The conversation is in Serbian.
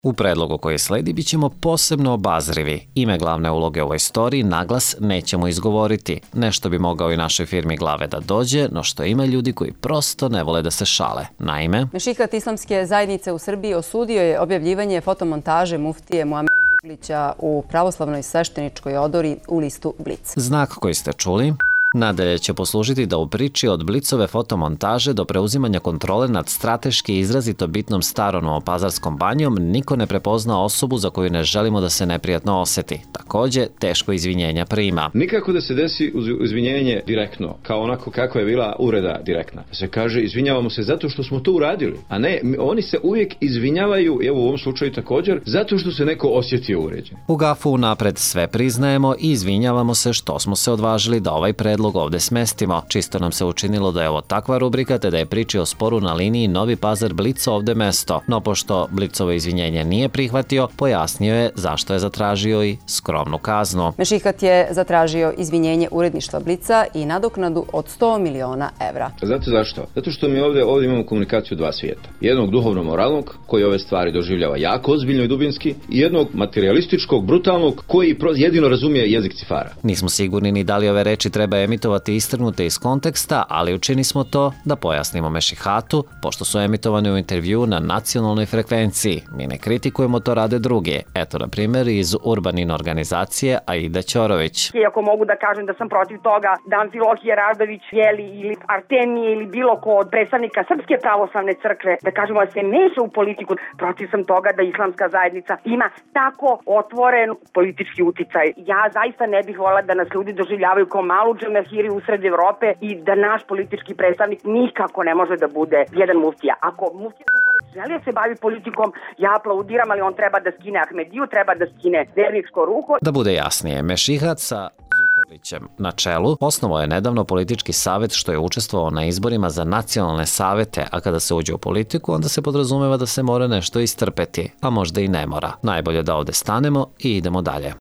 U predlogu koji sledi bit ćemo posebno obazrivi. Ime glavne uloge u ovoj storiji naglas nećemo izgovoriti. Nešto bi mogao i našoj firmi glave da dođe, no što ima ljudi koji prosto ne vole da se šale. Naime, Mešihat Islamske zajednice u Srbiji osudio je objavljivanje fotomontaže muftije Muamera Zukorlića u pravoslavnoj svešteničkoj odori u listu Blic. Znak koji ste čuli nadalje će poslužiti da u priči od Blicove fotomontaže do preuzimanja kontrole nad strateški izrazito bitnom starom Novopazarskom banjom niko ne prepozna osobu za koju ne želimo da se neprijatno oseti. Takođe, teško izvinjenja prima. Nikako da se desi izvinjenje direktno, kao onako kako je bila uvreda direktna. Se kaže, izvinjavamo se zato što smo to uradili, a ne, oni se uvijek izvinjavaju, evo u ovom slučaju također, zato što se neko osjetio uvređen. U Gafu napred sve priznajemo i izvinjavamo se što smo se odvažili da ovaj predlog ovde smestimo. Čisto nam se učinilo da je ovo takva rubrika te da je priči o sporu na liniji Novi Pazar Blic ovde mesto. No pošto Blicovo izvinjenje nije prihvatio, pojasnio je zašto je zatražio i skromnu kaznu. Mešihat je zatražio izvinjenje uredništva Blica i nadoknadu od 100 miliona evra. Znate zašto? Zato što mi ovdje imamo komunikaciju dva svijeta. Jednog duhovno-moralnog, koji ove stvari doživljava jako ozbiljno i dubinski, i jednog materialističkog, brutalnog, koji jedino razumije jezik cifara. Nismo sigurni ni da li ove reči treba emitovati istrgnute iz konteksta, ali učini smo to da pojasnimo Mešihatu, pošto su emitovane u intervju na nacionalnoj frekvenciji. Mi ne kritikujemo, to rade druge. Eto, na primjer, iz Urbanin organizacije Aida Ćorović. Iako mogu da kažem da sam protiv toga da Amfilohije Radović ili Artemije ili bilo ko od predstavnika Srpske pravoslavne crkve, da kažemo da se meša u politiku, protiv sam toga da islamska zajednica ima tako otvoren politički uticaj. Ja zaista ne bih volila da nas ljudi doživljavaju kao malu džemahiri usred Evrope i da naš politički predstavnik nikako ne može da bude jedan muftija. Ako muftija Zukorlić želi da se bavi politikom, ja aplaudiram, ali on treba da skine Ahmediju, treba da skine verničko ruho. Da bude jasnije, Mešihat sa Zukorlićem na čelu osnovao je nedavno politički savet što je učestvovao na izborima za nacionalne savete, a kada se uđe u politiku, onda se podrazumeva da se mora nešto istrpeti, a možda i ne mora. Najbolje da ovde stanemo i idemo dalje.